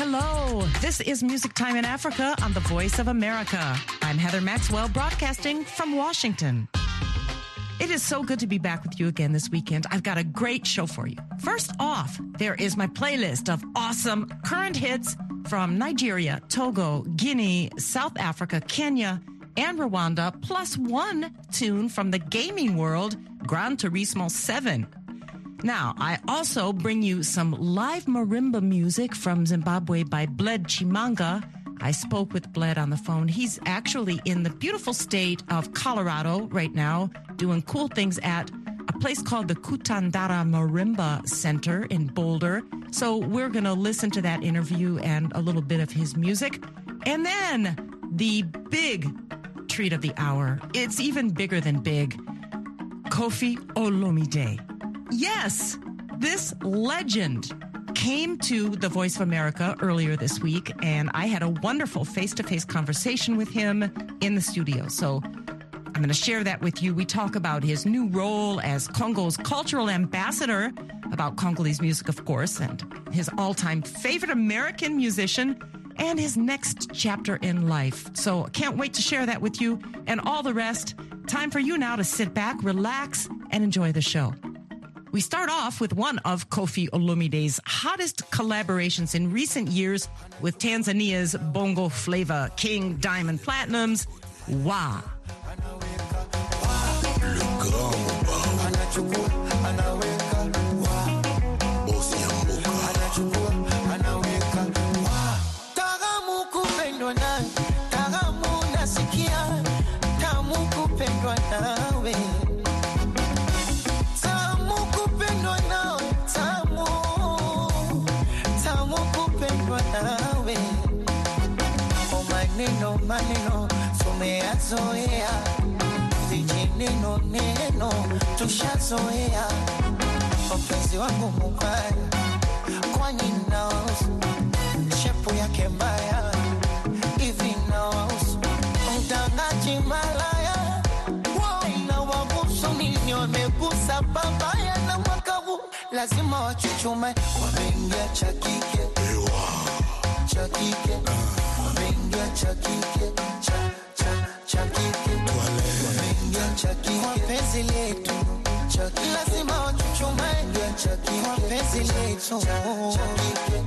Hello, this is Music Time in Africa on the Voice of America. I'm Heather Maxwell, broadcasting from Washington. It is so good to be back with you again this weekend. I've got a great show for you. First off, there is my playlist of awesome current hits from Nigeria, Togo, Guinea, South Africa, Kenya, and Rwanda, plus one tune from the gaming world, Gran Turismo 7. Now, I also bring you some live marimba music from Zimbabwe by Bled Chimanga. I spoke with Bled on the phone. He's actually in the beautiful state of Colorado right now, doing cool things at a place called the Kutandara Marimba Center in Boulder. So we're going to listen to that interview and a little bit of his music. And then the big treat of the hour. It's even bigger than big. Koffi Olomide. Yes, this legend came to the Voice of America earlier this week, and I had a wonderful face-to-face conversation with him in the studio. So I'm going to share that with you. We talk about his new role as Congo's cultural ambassador, about Congolese music, of course, and his all-time favorite American musician, and his next chapter in life. So can't wait to share that with you and all the rest. Time for you now to sit back, relax, and enjoy the show. We start off with one of Koffi Olomide's hottest collaborations in recent years with Tanzania's bongo flavor king Diamond Platnumz, Wa. Maneno tumeyazoea, vijineno neno tushazoea. Mpenzi wangu mubaya, kwani naosu shepu yake mbaya hivi naosu mtangaji malaya na wabusu nini wamegusa babaya na makavu lazima wachuchume wameingia chakike chakike wameingia chakike chakike wameingia chakike kwa penzi letu chakike lazima wachuchume chakike kwa penzi letu chakike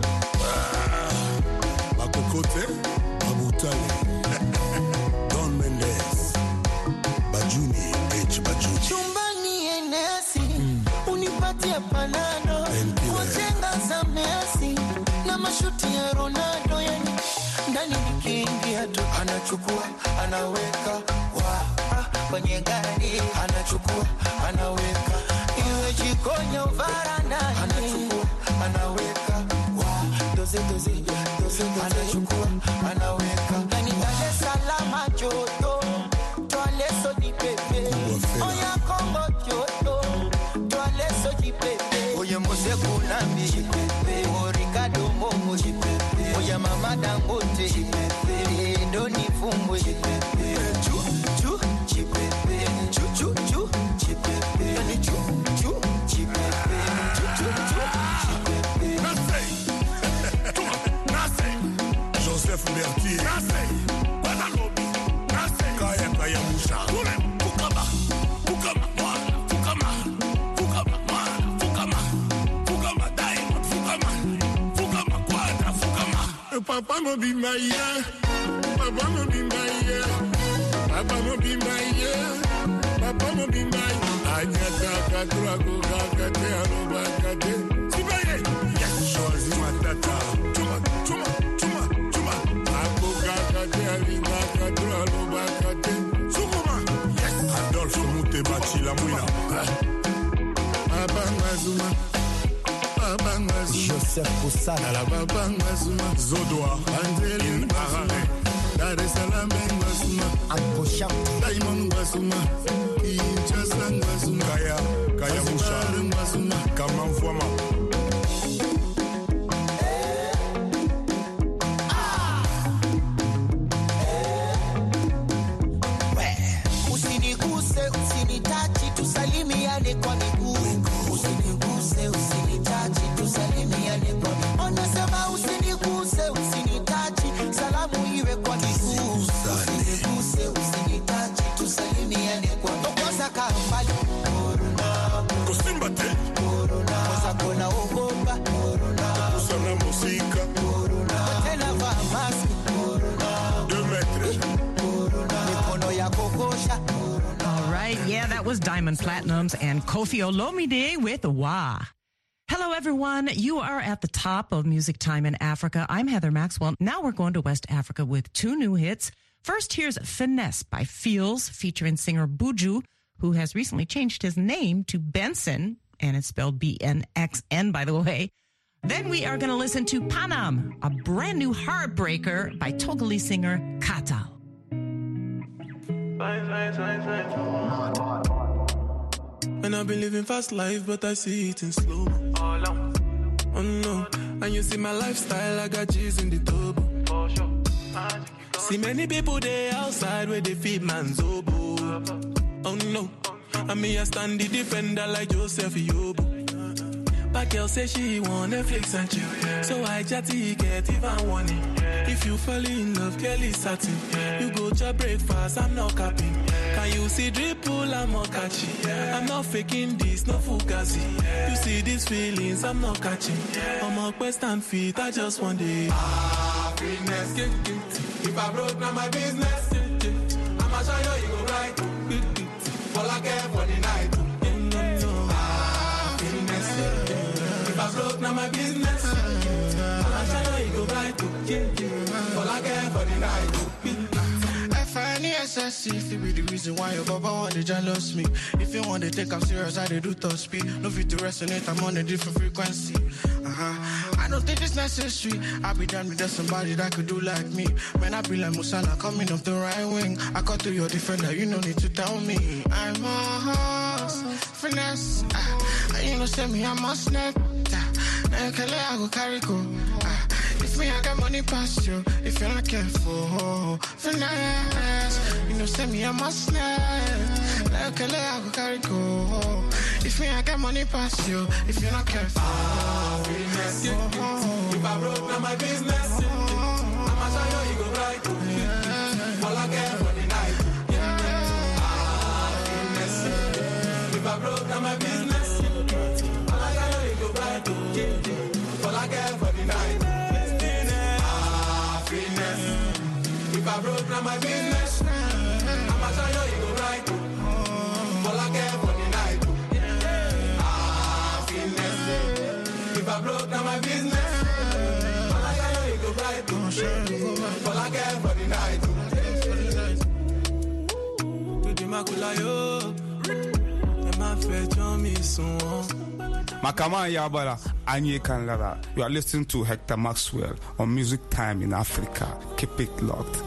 Bakokote Abutale Don Mendes Bajuni H Bajuni chumbani enesi unipatie panado kujenga za Messi na mashuti ya Ronaldo yani ndani nikiingia tu anachukua anaweka wa kwenye gari anachukua anaweka iwe jikoni varanda anachukua anaweka wa doze anachukua anaweka ndani Dar es Salaam joto toaleso di pepe oya Kongo joto toaleso di pepe oye mose kunambi pepe o Ricardo Momo pepe oya mama Dangote pepe ndo ni fumbwe pepe chu pepe chu pepe ni chu pepe chu Nase Joseph Bertier Nase Banalobi Nase Kaya Musha Fukama Diamond Fukama Quadra Fukama Papa no be my year Papa no be my year Papa no be my year Papa no be my Anyata Katrago Kakate Aroba Kate Sibaye Yes Shozi Matata Chuma Ako Kakate Aringa Katra Aroba Kate Sukuma Yes Adolphe Mute Bachi La Mouina Abangazuma Joseph Poussana la Babangazuma Zodoa Angelin Bahane Dar es Salaam Ngazuma Akosham Diamond Ngazuma Kinshasa Ngazuma Kaya Musha Ngazuma Kamamfwama usinitachi tusalimiane kwa miguu usiniguse usinitachi tusalimiane kwa miguu unasema usiniguse was Diamond Platnumz and Koffi Olomide with Wah. Hello, everyone. You are at the top of Music Time in Africa. I'm Heather Maxwell. Now we're going to West Africa with two new hits. First, here's Finesse by Feels, featuring singer Buju, who has recently changed his name to Benson, and it's spelled B-N-X-N, by the way. Then we are going to listen to Panam, a brand new heartbreaker by Togolese singer Katal. And I've been living fast life, but I see it in slow. Oh no, and you see my lifestyle, I got G's in the turbo. See many people there outside where they feed man's oboe. Oh no, and me I stand the defender like Joseph Yobo. But girl say she want Netflix and chill, yeah. So I chatty get even warning. Yeah. If you fall in love, Kelly satin. Yeah. You go to breakfast, I'm not capping. Yeah. Can you see dripple, I'm not catching. Yeah. I'm not faking this, no fugazi. Yeah. You see these feelings, I'm not catching. Yeah. I'm a quest and feet, I just want it. Happiness. If I broke, now my business. I'ma show you go right. All I care for the night. If I broke, now my business. I'ma show you go right. All I care for the night. F-I-N-E-S-S-E, if it be the reason why your baba want to jealous me. If you want to take I'm serious, I do top speed. No fit to resonate, I'm on a different frequency. I don't think it's necessary. I be done with somebody that could do like me. Man, I be like Musala coming off the right wing. I cut to your defender, you no need to tell me. I'm a horse, finesse. You know, send me, I'm a snap. Now I go carry go. If me, I got money past you. If you're not careful, finesse. You know, send me, I'm a snap. Now I go carry go. If me, I got money past you. If you're not careful, finesse. If I broke, now my business. I'ma show you go right. All I care for the night. Finesse. If I broke, now my business. All I care you go right. All I care for the night. Finesse. If I broke, now my business. I'ma show you go right. All I care for the night. Finesse. If I broke, now my business. All I care you go right. All I care for the night. Makama Yabala, Anye Kanlara. You are listening to Hector Maxwell on Music Time in Africa. Keep it locked.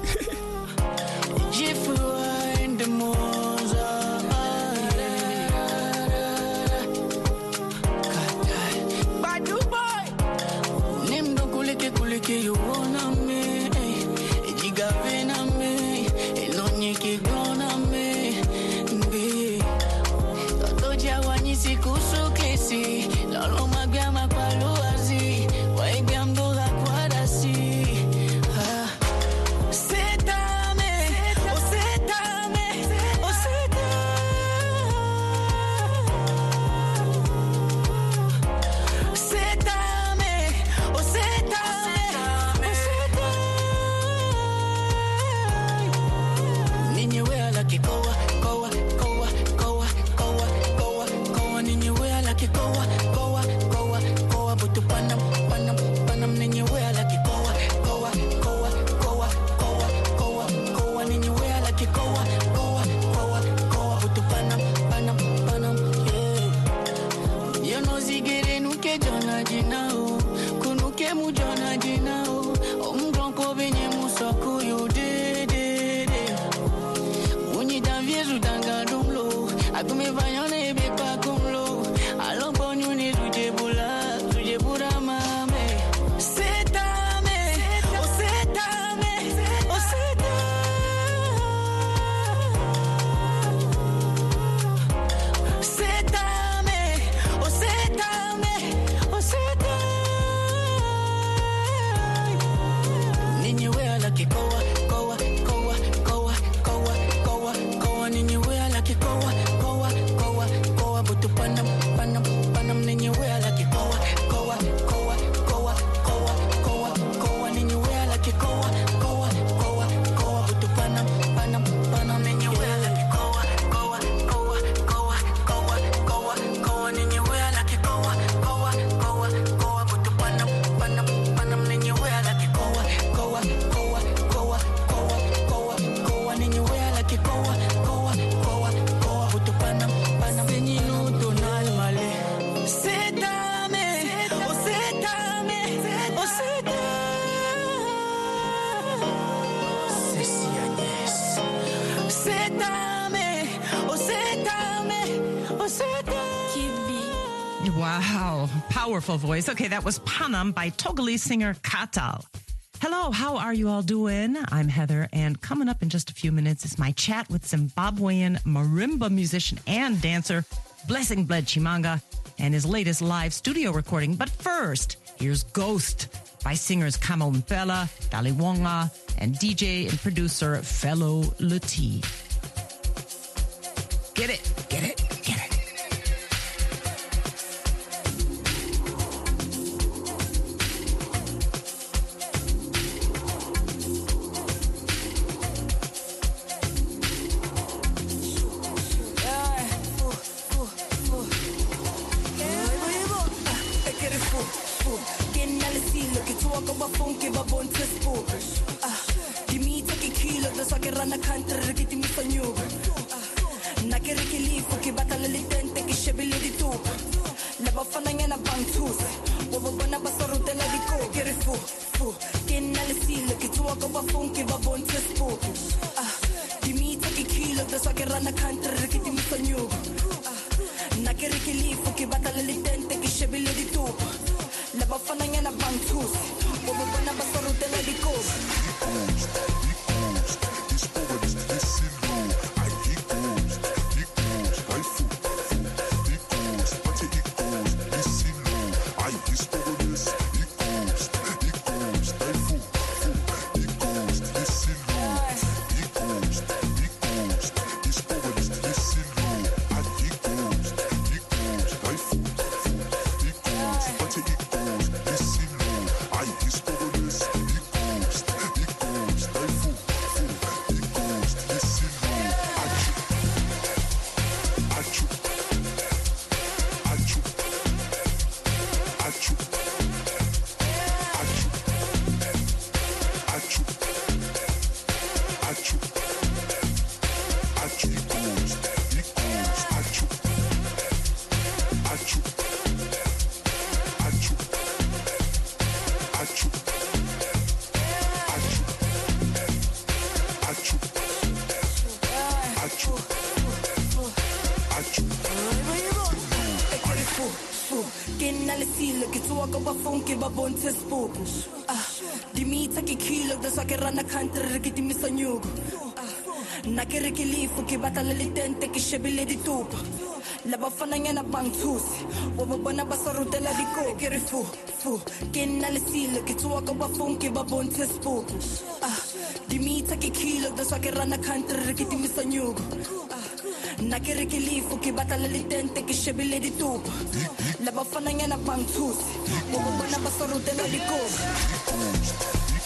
You wanna me, Jigavena me, Eloniki gonna me, be Totoja Wanisi Kusu Kesi, Lalo Magama Paluazi, Waigambo Aquadasi. Wow, powerful voice. Okay, that was Panam by Togolese singer Katal. Hello, how are you all doing? I'm Heather, and coming up in just a few minutes is my chat with Zimbabwean marimba musician and dancer Blessing Bled Chimanga and his latest live studio recording. But first, here's Ghost by singers Kamo Mpela, Dali Wonga, and DJ and producer Fellow Latif. Get it, get it, get it. Dimita che kilo da so che rana country che ti missa nyugo. Na che rikilifu che batala litente che shebile di tupa. La bafana nyana bangtusi. Wa bona basarutela di ko che rifu fu che nale sil che tuwa ko bafun che babon tespo. Dimita che kilo da so che rana country che ti missa nyugo. Na che rikilifu che batala litente che shebile di tupa. La bafana nyana bangtusi. Wa bona basarutela di ko.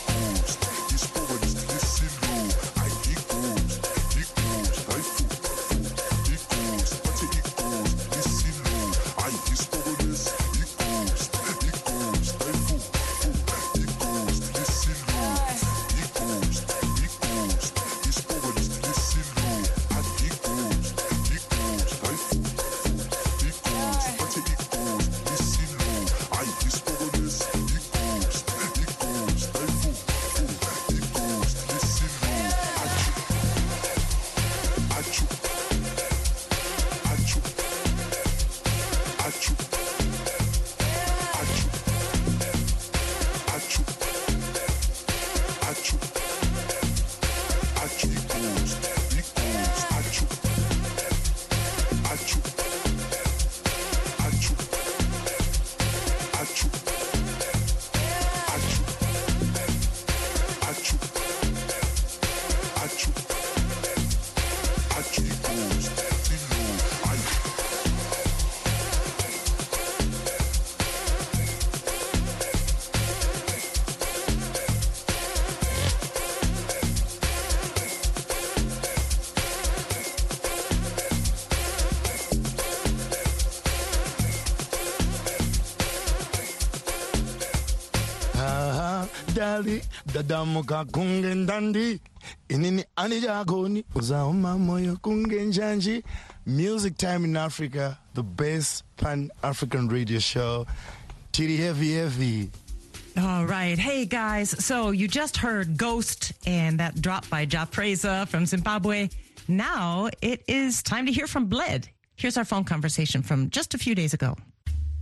Dali dadamuka kungendandi inini anijagoni uzaoma moyo kungenjanji. Music Time in Africa, the best pan-African radio show. Tiri heavy. All right. Hey, guys. So you just heard Ghost and that drop by Ja Preza from Zimbabwe. Now it is time to hear from Bled. Here's our phone conversation from just a few days ago.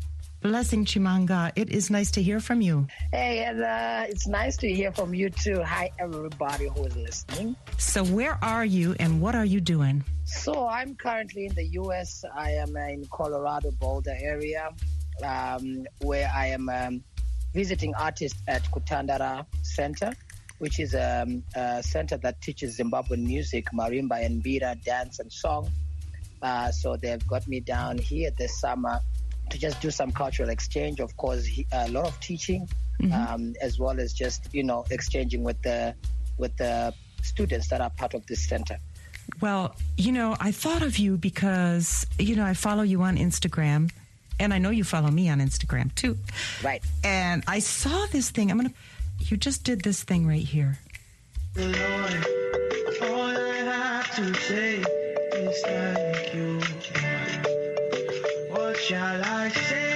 Blessing Chimanga, it is nice to hear from you. Hey, and it's nice to hear from you too. Hi, everybody who is listening. So where are you and what are you doing? So I'm currently in the U.S. I am in Colorado Boulder area, where I am visiting artists at Kutandara Center, which is a center that teaches Zimbabwean music, marimba and mbira, dance and song. So they've got me down here this summer to just do some cultural exchange. Of course, a lot of teaching, as well as just, exchanging with the students that are part of this center. Well, I thought of you because, I follow you on Instagram, and I know you follow me on Instagram too. Right. And I saw this thing. You just did this thing right here. Lord, all I have to say is thank you, Lord. What shall I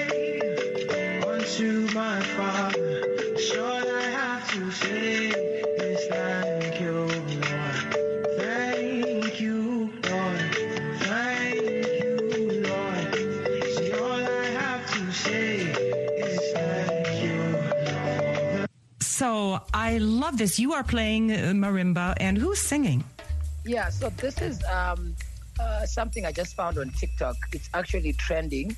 say unto my Father? All I have to say is thank you, Lord. Thank you, Lord. Thank you, Lord. See, all I have to say is thank you, Lord. So I love this. You are playing marimba, and who's singing? Yeah, so this is something I just found on TikTok. It's actually trending.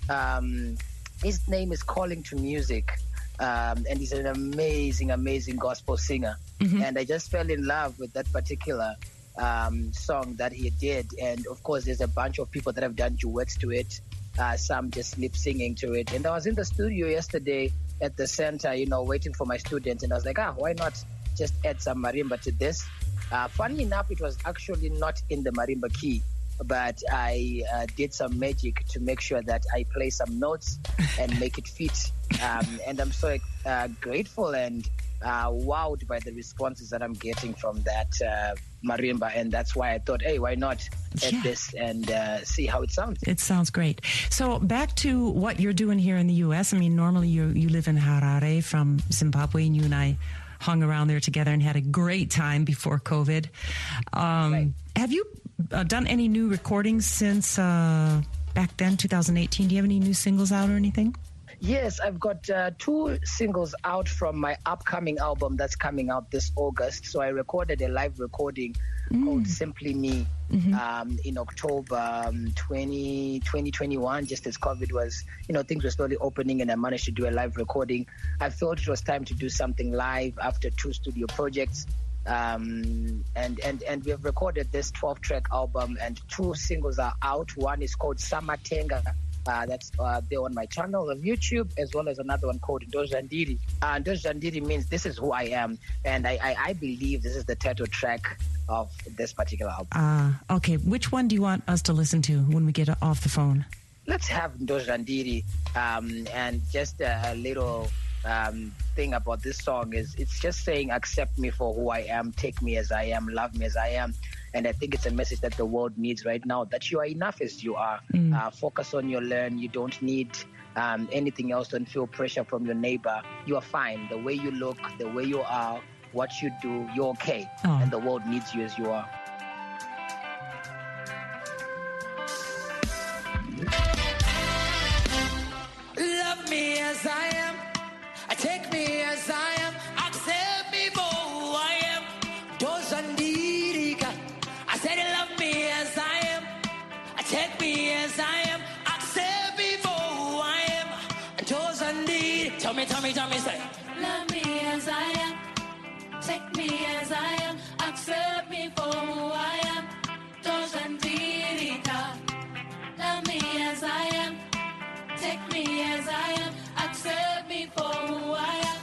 His name is Calling to Music, and he's an amazing, amazing gospel singer. And I just fell in love with that particular song that he did. And of course, there's a bunch of people that have done duets to it, some just lip singing to it. And I was in the studio yesterday at the center, waiting for my students, and I was like, why not just add some marimba to this? Funny enough, it was actually not in the marimba key, but I did some magic to make sure that I play some notes and make it fit. And I'm so grateful and wowed by the responses that I'm getting from that marimba. And that's why I thought, hey, why not add this and see how it sounds? It sounds great. So back to what you're doing here in the U.S. Normally you live in Harare from Zimbabwe, and you and I hung around there together and had a great time before COVID. Right. Have you done any new recordings since back then, 2018? Do you have any new singles out or anything? Yes, I've got 2 singles out from my upcoming album that's coming out this August. So I recorded a live recording called Simply Me in October 2021, just as COVID was, things were slowly opening, and I managed to do a live recording. I felt it was time to do something live after 2 studio projects. And we have recorded this 12-track album, and 2 singles are out. One is called Samatenga. That's there on my channel on YouTube, as well as another one called Ndozhandiri. Ndozhandiri means this is who I am, and I believe this is the title track of this particular album. Okay. Which one do you want us to listen to when we get off the phone? Let's have Ndozhandiri, and just a little thing about this song is it's just saying, accept me for who I am, take me as I am, love me as I am. And I think it's a message that the world needs right now, that you are enough as you are. Focus on your learn. You don't need anything else. Don't feel pressure from your neighbor. You are fine. The way you look, the way you are, what you do, you're okay. And the world needs you as you are. Love me as I am. Take me as I am. Accept me for who I am. Ndozhandirika. I said love me as I am. Take me as I am. Accept me for who I am. Ndozhandirika. Tell me, say. Love me as I am. Take me as I am. Accept me for who I am. Ndozhandirika. Love me as I am. Take me as I am. Accept me for who I am.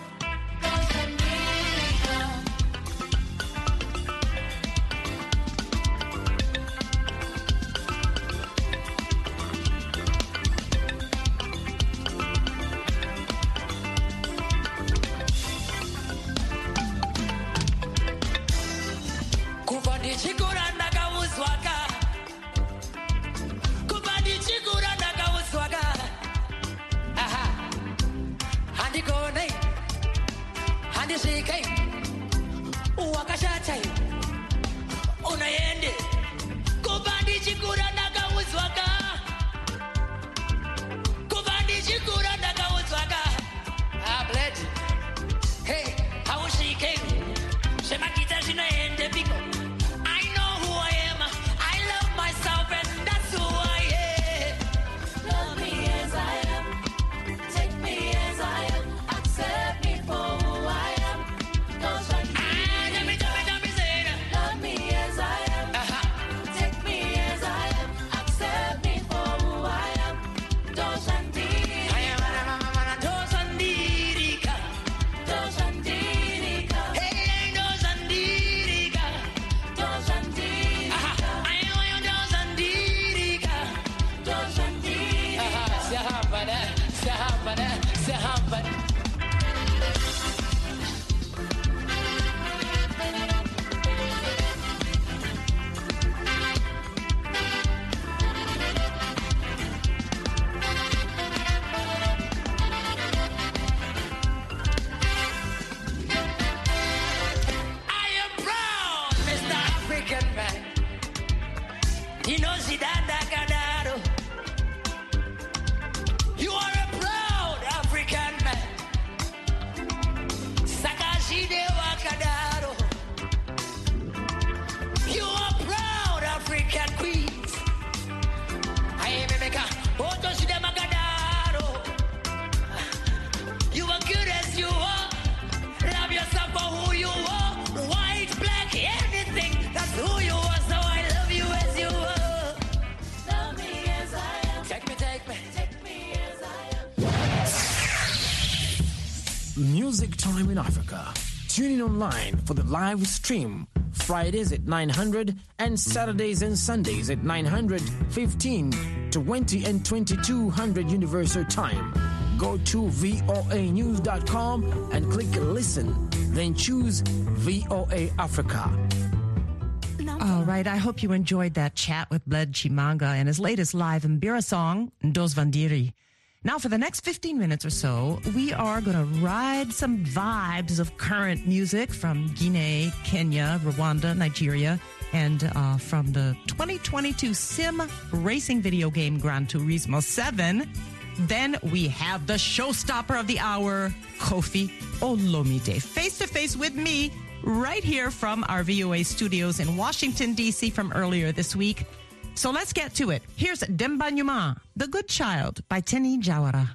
Music Time in Africa. Tune in online for the live stream Fridays at 900 and Saturdays and Sundays at 900, 15, 20 and 2200 Universal Time. Go to voanews.com and click listen, then choose VOA Africa. All right, I hope you enjoyed that chat with Bled Chimanga and his latest live Mbira song, Ndos Vandiri. Now, for the next 15 minutes or so, we are going to ride some vibes of current music from Guinea, Kenya, Rwanda, Nigeria, and from the 2022 sim racing video game Gran Turismo 7. Then we have the showstopper of the hour, Kofi Olomide, face-to-face with me right here from our VOA studios in Washington, D.C. from earlier this week. So let's get to it. Here's Demba Nyuma, The Good Child by Teni Jawara.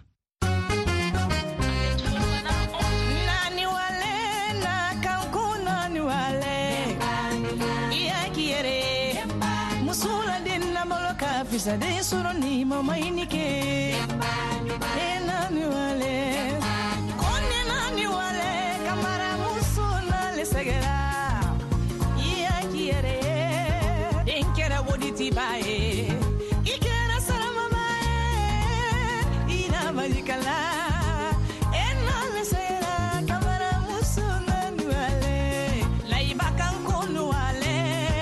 Bae, ikera salama bae, ina majikala, ena mesera kamara musuna nuale, laiba kankunu wale.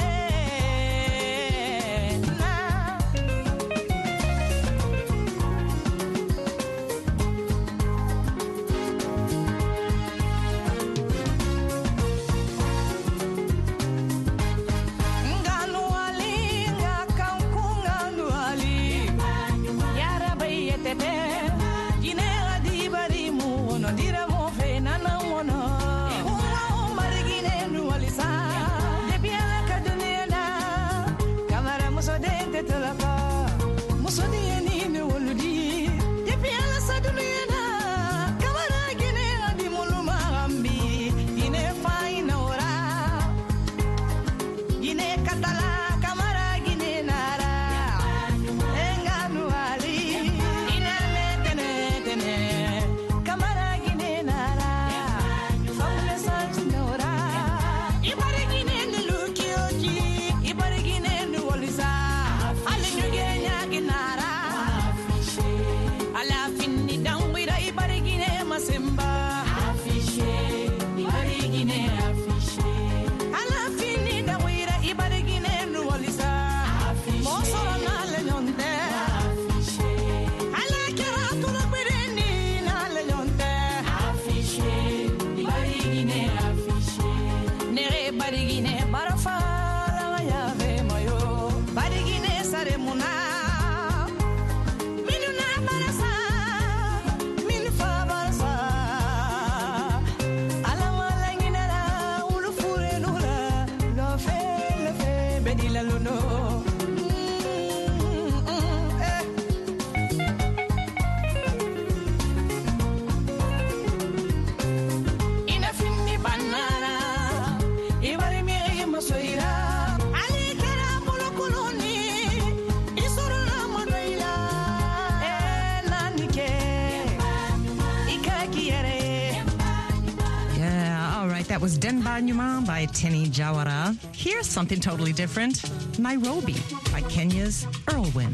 That was Demba Nyuma by Teni Jawara. Here's something totally different. Nairobi by Kenya's Earlwin.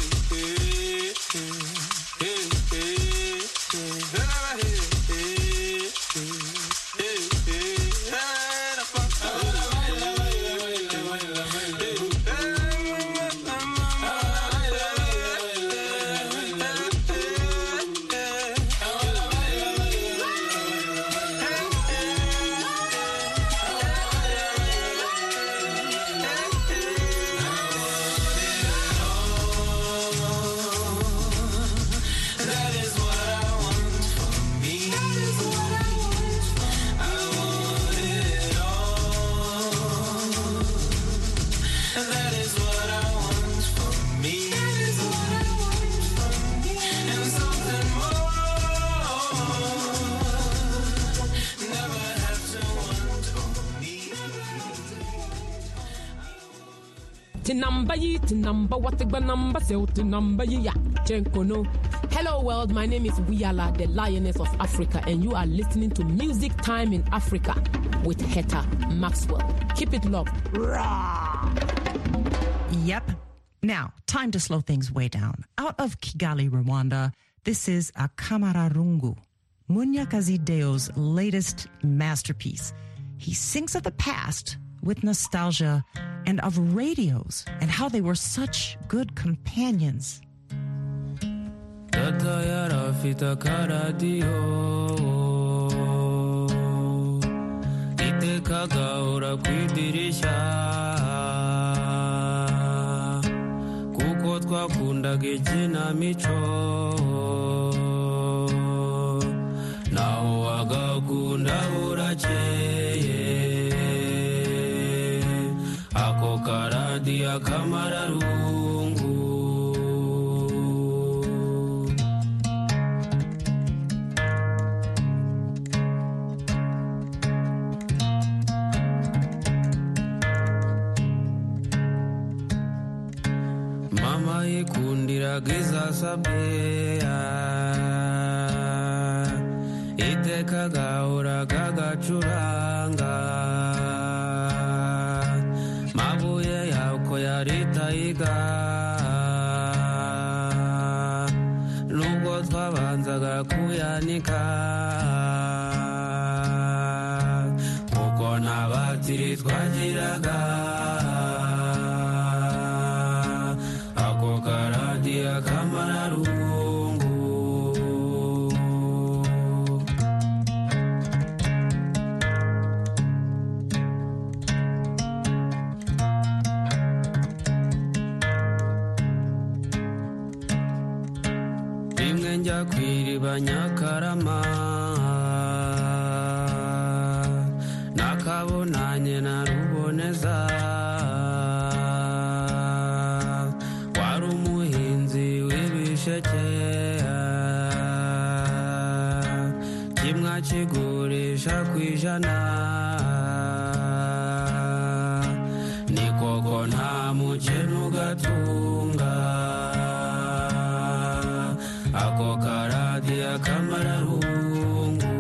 Hello world, my name is Wiala, the Lioness of Africa, and you are listening to Music Time in Africa with Heather Maxwell. Keep it locked. Yep. Now, time to slow things way down. Out of Kigali, Rwanda, this is Akamararungu, Munyakazi Deo's latest masterpiece. He sings of the past with nostalgia and of radios and how they were such good companions. Tata yarafita karadio itekaga ora kwidirisha kuko twakundaga ikinamico naho agakunda urakeye ako karadia Akamararungu. Mama yikundira giza sabea iteka gaura gagacuranga mabuye yako yaritayiga nubwo twabanzaga kuyanika kuko nta batiri twagiraga Akamararungu. Rimwe njya kwiriba Nyakarama nakabonanye na Ruboneza kimwa kigurisha kwijana ni koko nta mukene ugatunga ako karadi Akamararungu.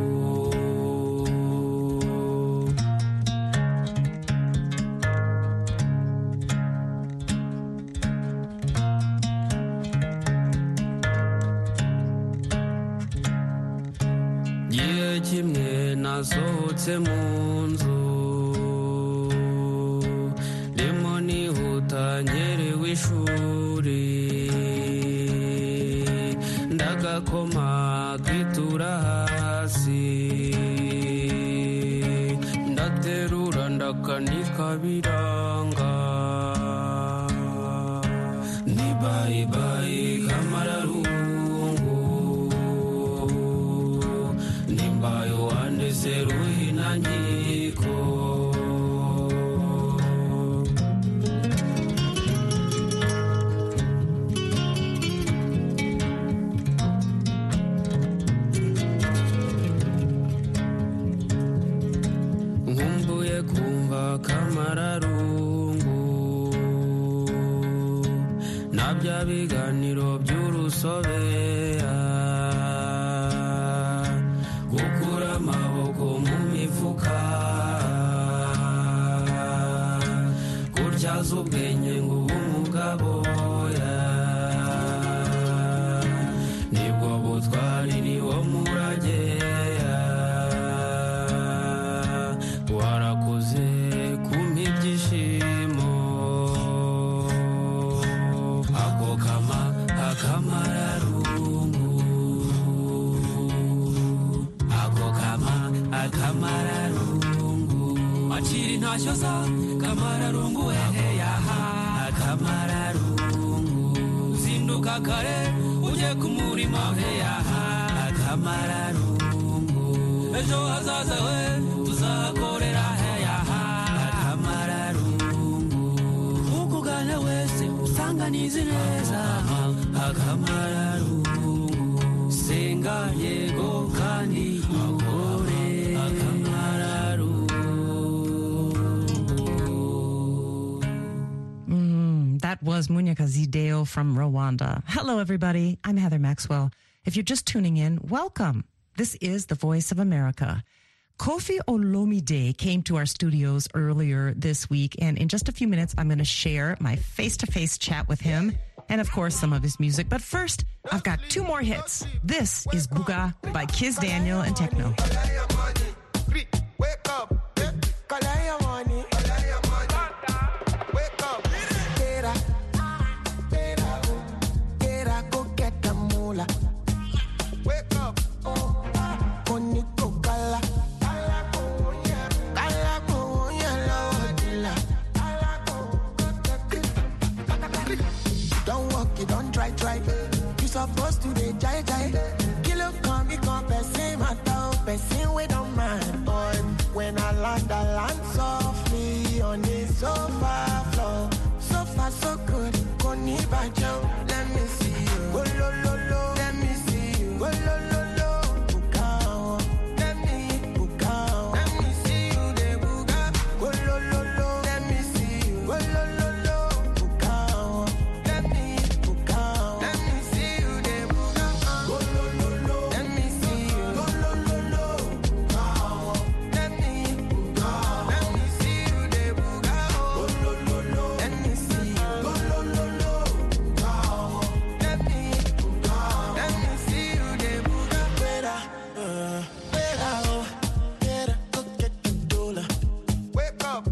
Kimwe nasohotse mu nzu ndimo nihuta nkerewe ishuri ndagakoma kitura hasi ndaterura ndakanika biranga ni bye bye Akamararungu nimbayo wandeze ruhina nkiko nkumbuye kumva Akamararungu na bya biganiro by'urusobe gukura amaboko mu mifuka kuryaza ubwenge ngo ube umugabo Nashosa kamararungu ehe yaha kamararungu zinduka kare uje kumurima he yaha kamararungu ejo hazaza we tuzakorera he yaha kamararungu ukugana wese usanganize neza kamararungu senga yego kandi akore That was Munyakazi Deo from Rwanda. Hello, everybody. I'm Heather Maxwell. If you're just tuning in, welcome. This is the Voice of America. Kofi Olomide came to our studios earlier this week, and in just a few minutes, I'm going to share my face-to-face chat with him and, of course, some of his music. But first, I've got two more hits. This is Buga by Kiss Daniel and Techno. Wake up. Supposed to be jai jai. Kill up, come, me come, person, my dog, person, we don't mind. Boy, when I land softly on the sofa floor. So far, so good. Koni bajo, let me see you. Oh, lo, lo, lo. Let me see you. Oh, lo, lo, lo. Bukao. Let me bukao. Let me see you, de buga. Oh, lo, lo, lo. Let me see you. Oh, lo, lo, lo. Bukao. Let me bukao. Let me see you, de buga. Oh, lo, lo, lo. Let me see you. Oh, lo, lo, lo. Bukao. Let me bukao. Let me see you, de buga. Oh, lo, lo, lo. Let me see you. Oh, lo, lo, lo. Bukao. Let me bukao. Let me see you, de buga. Better, oh, better, go get the dollar. Wake up.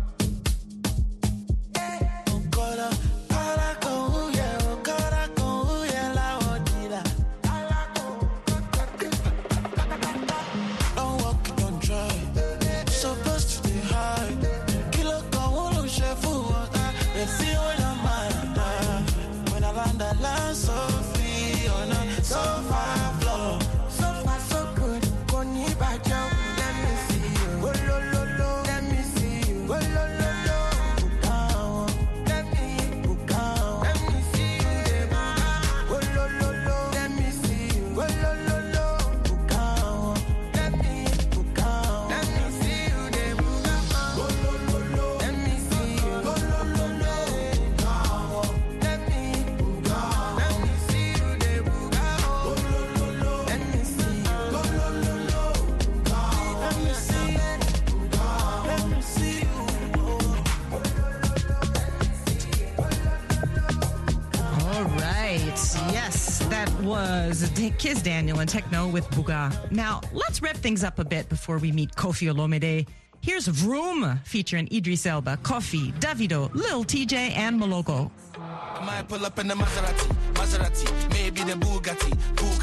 Don't walk, don't try. Supposed to be high. Kilo kawulu shefu waka. They see what I'm at. When I land so free on a sofa floor. So far so good. Koni bajo. Let me see you. Oh, lo, lo, lo. Let me see you. Oh, lo, lo, lo. Bukao. Let me bukao. Let me see you, de buga. Oh, lo, lo, lo. Let me see you. Oh, lo, lo, lo. Bukao. Let me bukao. Let me see you, de buga. Oh, lo, lo, lo. Let me see you. Oh, lo, lo, lo. Bukao. Let me bukao. Let me see you, de buga. Oh, lo, lo, lo. Let me see you. Oh, lo, lo, lo. Bukao. Let me see you. Bukao. Let me see you. All right. Yes, that was Kiss Daniel and Techno with Buga. Now, let's rev things up a bit before we meet Kofi Olomide. Here's Vroom featuring Idris Elba, Kofi, Davido, Lil TJ, and Moloko. I might pull up in the Maserati, maybe the Bugatti,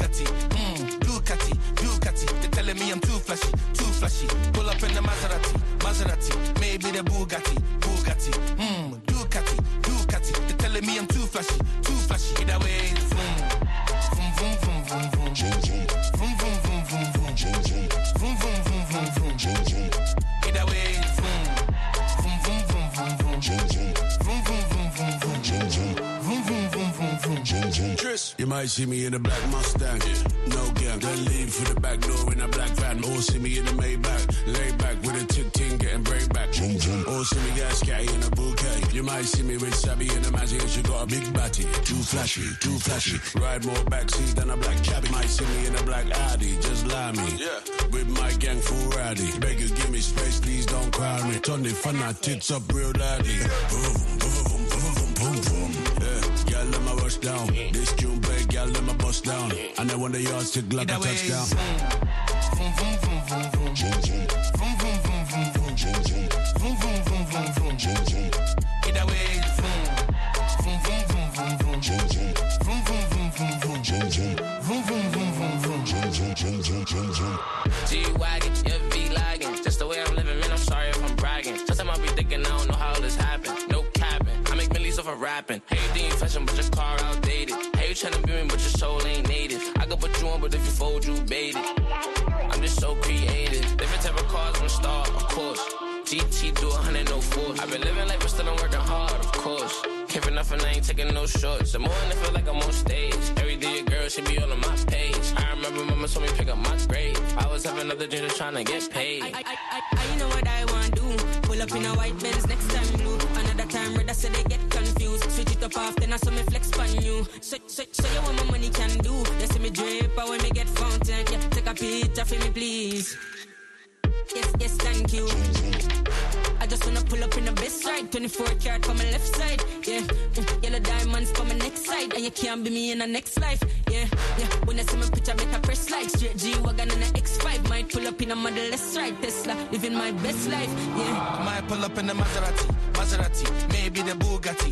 Ducati. They're telling me I'm too flashy. Pull up in the Maserati, maybe the Bugatti, Ducati. They're telling me I'm too flashy. Either way, vroom, vroom, vroom, vroom, vroom, vroom, vroom, vroom, vroom, vroom, vroom, vroom, vroom, vroom, vroom, vroom, vroom. Either way, vroom, vroom, vroom, vroom, vroom, vroom, vroom, vroom, vroom, vroom, vroom, vroom, vroom, vroom, vroom. You might see me in a black Mustang, no gang. Then leave for the back door in a black van. Or see me in a Maybach, lay back with a tick-ting, getting break back. Or see me get scatty in a bouquet. You might see me with Sabby in a magic. She got a big batty, too flashy. Ride more backseat than a black cabbie. Might see me in a black Audi, just lie me. With my gang full rowdy. Beg you give me space, please don't crowd me. Turn the fun out tits up real loudly. Boom, boom, boom, boom, boom, boom. Yeah, y'all let my rush down. This June break, y'all let my bust down. And then when the yards tick like a touchdown. Vroom, vroom, vroom, vroom, vroom. Vroom, vroom, vroom, vroom, vroom. Vroom, vroom, vroom, vroom, vroom. Either way, vroom, vroom, vroom, vroom, vroom, vroom. Vroom, vroom, vroom, vroom, vroom. Vroom, vroom, vroom, vroom, vroom. G-Wagon, yeah, V-Lagging. Just the way I'm living, man, I'm sorry if I'm bragging. Sometimes I'll be thinking fashion, but your car outdated. Hey, you tryna be me, but your soul ain't native. I could put you on, but if you fold, you bait it. I'm just so creative. Different type of cars, one star, of course. GT do 100, no force. I've been living life, but still I'm working hard, of course. Can't for nothing, I ain't taking no shorts. The more I feel like I'm on stage. Every day your girl should be all on my page. I remember mama told me pick up my grade. I was having other dreams trying to get paid. I know what I want to do. Pull up in a white Benz next time blue. Another time red, I say they get confused. Switch it up often, I saw me flex on you. So you want my money can do. You see me drip, but when me get fountain, yeah, take a picture for me, please. Yes, thank you. I just wanna pull up in the best ride. 24 karat for my left side, yeah. Yellow diamonds for my next side. And you can't be me in the next life, yeah. When I see my picture, make a press like straight G-Wagon and an X5. Might pull up in a Model S ride. Tesla, living my best life, yeah. I might pull up in the Maserati. Maybe the Bugatti.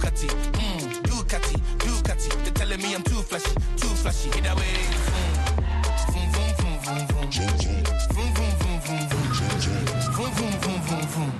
Ducati. They're telling me I'm too flashy. Either way, vroom, vroom, vroom, vroom, vroom, vroom, vroom. Vroom, vroom, vroom, vroom, vroom. Vroom, vroom, vroom, vroom, vroom.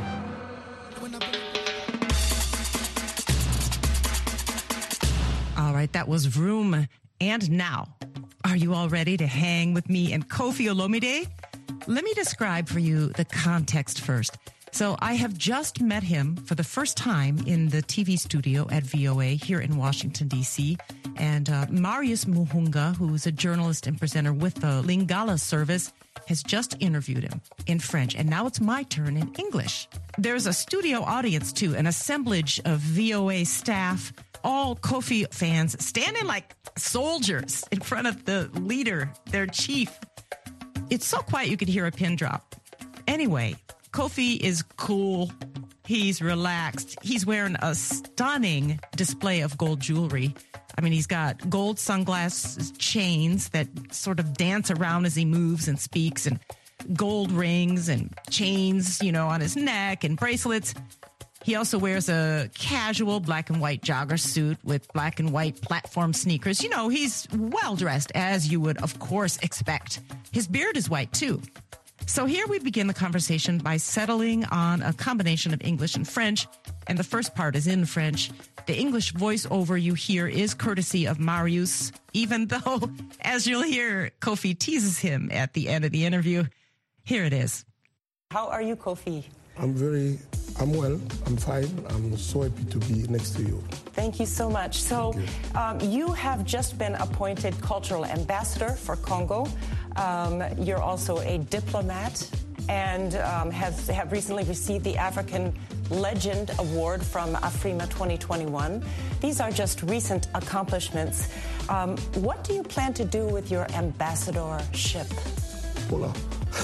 All right, that was Vroom. And now, are you all ready to hang with me and Kofi Olomide? Let me describe for you the context first. So I have just met him for the first time in the TV studio at VOA here in Washington, D.C. And Marius Muhunga, who's a journalist and presenter with the Lingala service, has just interviewed him in French. And now it's my turn in English. There's a studio audience, too, an assemblage of VOA staff, all Kofi fans standing like soldiers in front of the leader, their chief. It's so quiet you could hear a pin drop. Anyway, Kofi is cool. He's relaxed. He's wearing a stunning display of gold jewelry. I mean, he's got gold sunglasses, chains that sort of dance around as he moves and speaks, and gold rings and chains, on his neck and bracelets. He also wears a casual black and white jogger suit with black and white platform sneakers. He's well-dressed, as you would, of course, expect. His beard is white, too. So here we begin the conversation by settling on a combination of English and French, and the first part is in French. The English voiceover you hear is courtesy of Marius, even though, as you'll hear, Kofi teases him at the end of the interview. Here it is. How are you, Kofi? I'm well, I'm fine. I'm so happy to be next to you. Thank you so much. So you have just been appointed cultural ambassador for Congo. You're also a diplomat and have recently received the African Legend Award from Afrima 2021. These are just recent accomplishments. What do you plan to do with your ambassadorship? Voila.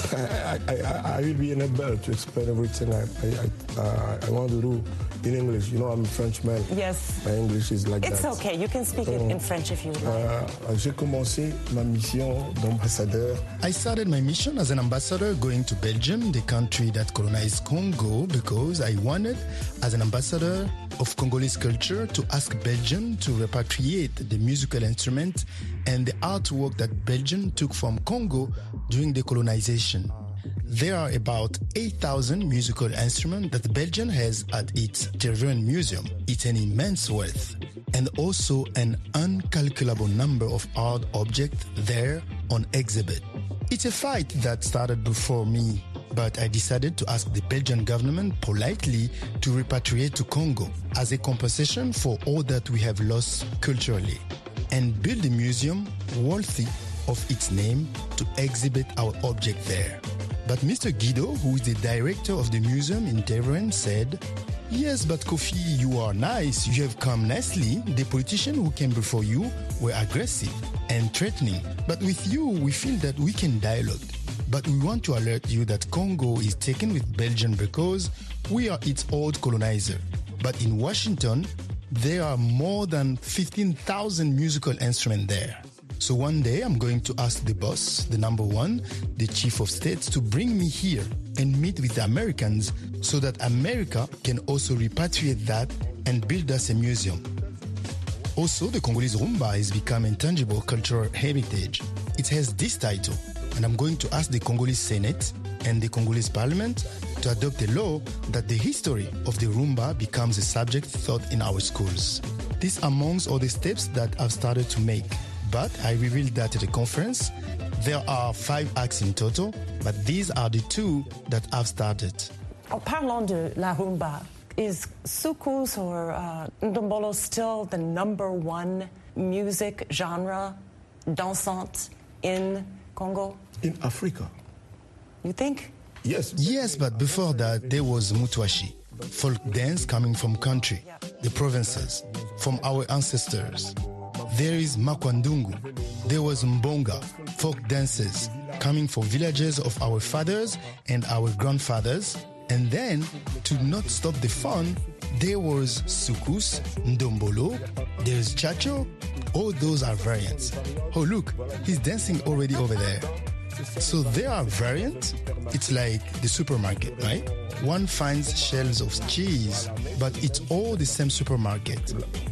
I will be unable to explain everything I want to do in English. I'm a Frenchman. Yes. My English is like it's that. It's okay. You can speak it in French if you would like. J'ai commencé ma mission d'ambassadeur. I started my mission as an ambassador going to Belgium, the country that colonized Congo, because I wanted, as an ambassador of Congolese culture, to ask Belgium to repatriate the musical instrument and the artwork that Belgium took from Congo during the colonization. There are about 8,000 musical instruments that Belgium has at its Tervuren Museum. It's an immense wealth, and also an incalculable number of art objects there on exhibit. It's a fight that started before me, but I decided to ask the Belgian government politely to repatriate to Congo as a compensation for all that we have lost culturally, and build a museum worthy of its name to exhibit our object there. But Mr. Guido, who is the director of the museum in Tervuren, said, "Yes, but Kofi, you are nice. You have come nicely. The politicians who came before you were aggressive and threatening. But with you, we feel that we can dialogue. But we want to alert you that Congo is taken with Belgium because we are its old colonizer. But in Washington, there are more than 15,000 musical instruments there. So one day I'm going to ask the boss, the number one, the chief of state, to bring me here and meet with the Americans so that America can also repatriate that and build us a museum." Also, the Congolese rumba has become intangible cultural heritage. It has this title, and I'm going to ask the Congolese Senate and the Congolese Parliament to adopt a law that the history of the rumba becomes a subject taught in our schools. This amongst all the steps that I've started to make. But I revealed that at the conference. There are 5 acts in total, but these are the 2 that I've started. En parlant de la rumba, is soukous or ndombolo still the #1 music genre dansante in Congo? In Africa. You think? Yes. Yes, but before that, there was Mutwashi, folk dance coming from country, the provinces, from our ancestors. There is Makwandungu. There was Mbonga, folk dances coming from villages of our fathers and our grandfathers. And then, to not stop the fun, there was Soukous, Ndombolo, there's Chacho. All those are variants. Oh, look, he's dancing already over there. So there are variants. It's like the supermarket, right? One finds shelves of cheese, but it's all the same supermarket.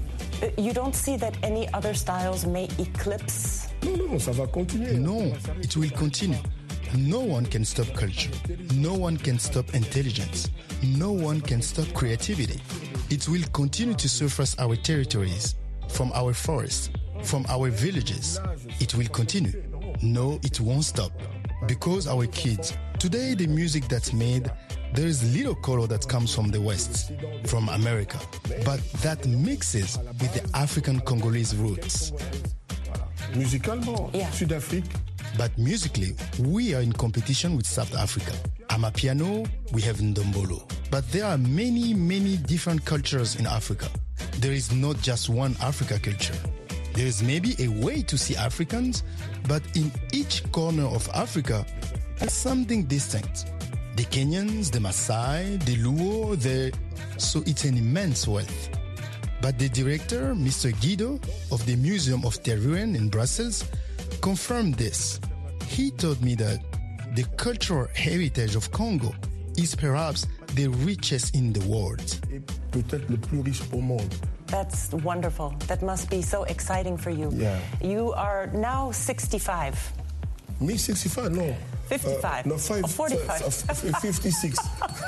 You don't see that any other styles may eclipse? No, ça va continuer. No, it will continue. No one can stop culture. No one can stop intelligence. No one can stop creativity. It will continue to surface our territories, from our forests, from our villages. It will continue. No, it won't stop. Because our kids, today the music that's made, there is little color that comes from the West, from America, but that mixes with the African Congolese roots. Musicalement, yeah. Sud-Afrique. But musically, we are in competition with South Africa. Amapiano, we have Ndombolo. But there are many, many different cultures in Africa. There is not just one Africa culture. There is maybe a way to see Africans, but in each corner of Africa, there's something distinct. The Kenyans, the Maasai, the Luo, so it's an immense wealth. But the director, Mr. Guido, of the Museum of Tervuren in Brussels, confirmed this. He told me that the cultural heritage of Congo is perhaps the richest in the world. Peut-être le plus riche au monde. That's wonderful. That must be so exciting for you. Yeah. You are now 65. Me 65? No. 55. No, 45. 56.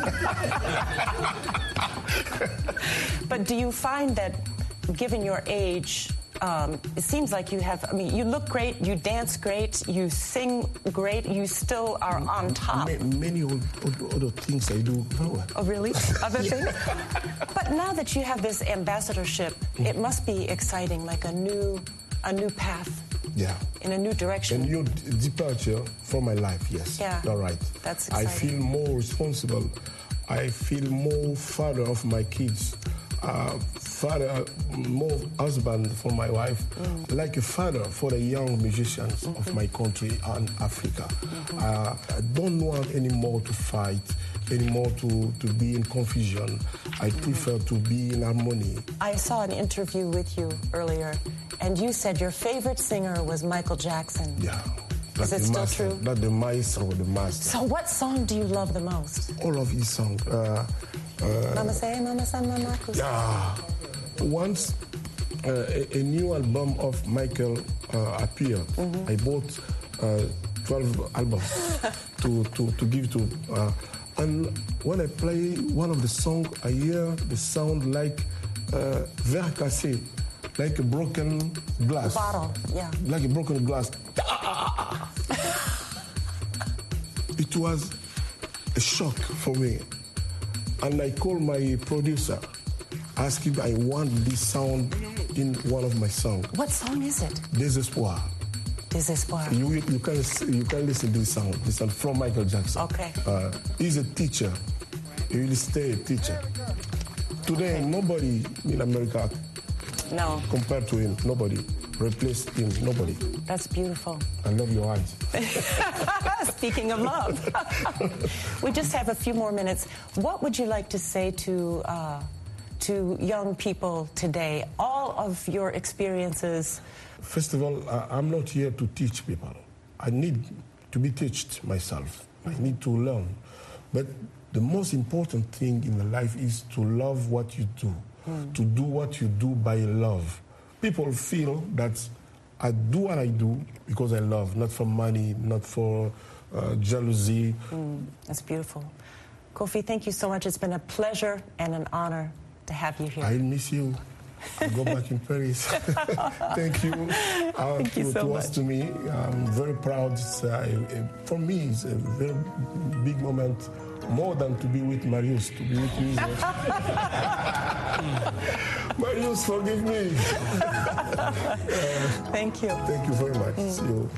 But do you find that, given your age, it seems like you have, you look great, you dance great, you sing great, you still are on top. Many other things I do. Oh, really? Other things? But now that you have this ambassadorship, it must be exciting, like a new path. Yeah. In a new direction. A new departure for my life, yes. Yeah. All right. That's exciting. I feel more responsible. I feel more father of my kids. Father, more husband for my wife, like a father for the young musicians of my country and Africa. I don't want anymore to fight, anymore to be in confusion. I prefer to be in harmony. I saw an interview with you earlier, and you said your favorite singer was Michael Jackson. Yeah. Is it still true? That's the maestro, the master. So what song do you love the most? All of his songs. Mama say, Mama san, Mama kusa. Yeah. Once a new album of Michael appeared, I bought 12 albums to give to. And when I play one of the songs, I hear the sound like verre cassé, like a broken glass. A bottle, yeah. Like a broken glass. It was a shock for me. And I called my producer, asking if I want this sound in one of my songs. What song is it? Désespoir. Désespoir. You can listen to this sound. This one from Michael Jackson. Okay. He's a teacher. He will stay a teacher. Today, nobody in America compared to him. Nobody replaced him. Nobody. That's beautiful. I love your eyes. Speaking of love. We just have a few more minutes. What would you like to say to young people today? All of your experiences. First of all, I'm not here to teach people. I need to be taught myself. I need to learn. But the most important thing in the life is to love what you do, to do what you do by love. People feel that I do what I do because I love, not for money, not for jealousy. That's beautiful. Kofi, thank you so much. It's been a pleasure and an honor to have you here. I miss you. I'll go back in Paris. Thank you. Thank you so much. To me, I'm very proud. For me, it's a very big moment, more than to be with Marius, to be with you. Marius, forgive me. Thank you. Thank you very much. See you.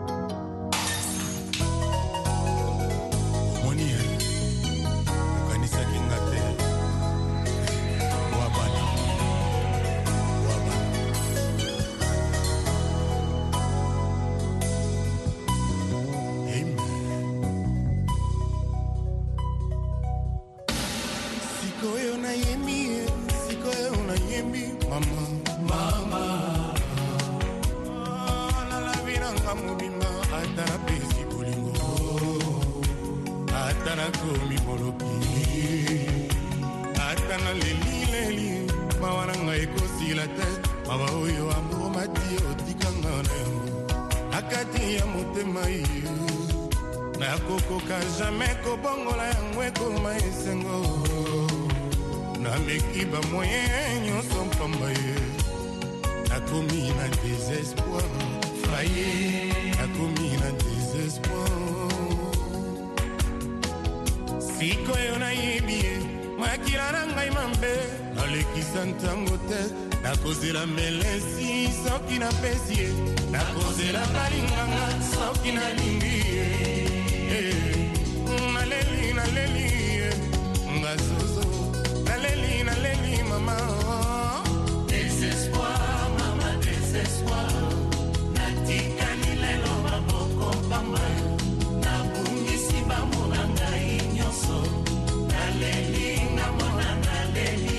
Jamais kobongola yango ekoma esengo nameki bamoyen nyonso mpamba ye nakomi na désespoir faye nakomi na désespoir sikoyo nayebi ye makila na ngai mambe nalekisa ntango te nakozela melesi soki napesi ye nakozela balinganga soki nalingi ye naleli ngazozo naleli mama désespoir mama désespoir natikani lelo maboko pamba nabungisi bamona ngai nyonso naleli ngamona naleli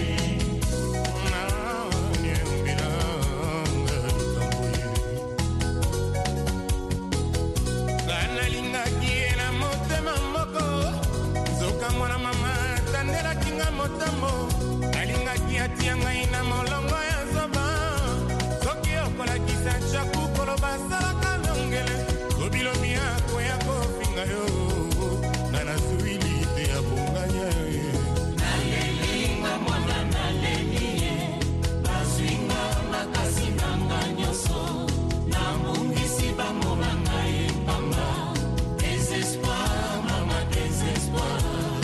mwana mama tandela kinga motambo alingaki atia ngai na molongo ya zoba soki okolakisa chaku koloba salaka longele kobilomi yako ya kofinga yo nga nazwili te ya bonganya nalelinga mwana naleli ye bazwinga makasi nanga nyonso nambungisi bamona ngai pamba désespoir mama désespoir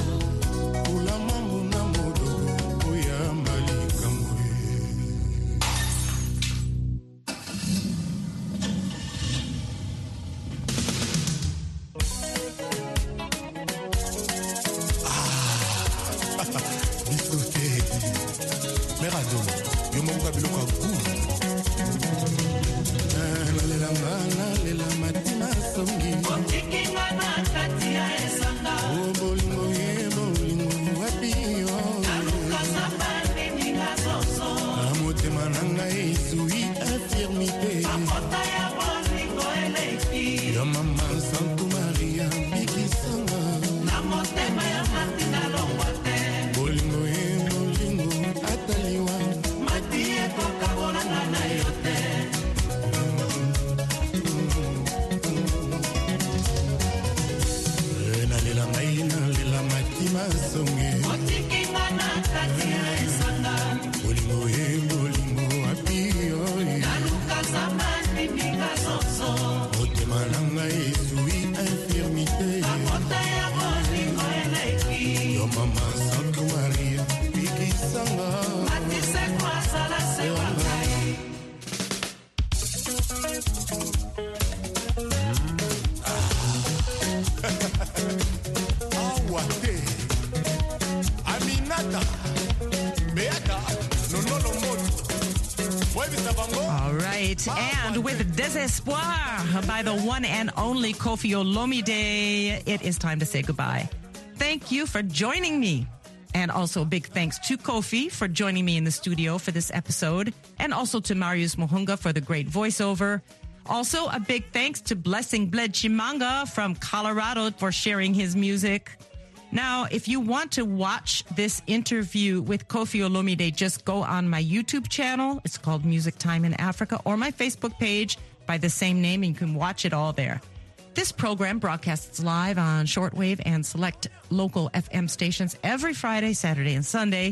All right, and with Désespoir by the one and only Koffi Olomide, it is time to say goodbye. Thank you for joining me. And also a big thanks to Koffi for joining me in the studio for this episode, and also to Marius Muhunga for the great voiceover. Also, a big thanks to Blessing Bled Chimanga from Colorado for sharing his music. Now, if you want to watch this interview with Koffi Olomide, just go on my YouTube channel. It's called Music Time in Africa, or my Facebook page by the same name, and you can watch it all there. This program broadcasts live on shortwave and select local FM stations every Friday, Saturday, and Sunday.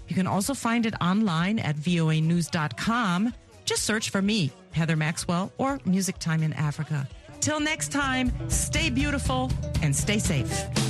You can also find it online at voanews.com. Just search for me, Heather Maxwell, or Music Time in Africa. Till next time, stay beautiful and stay safe.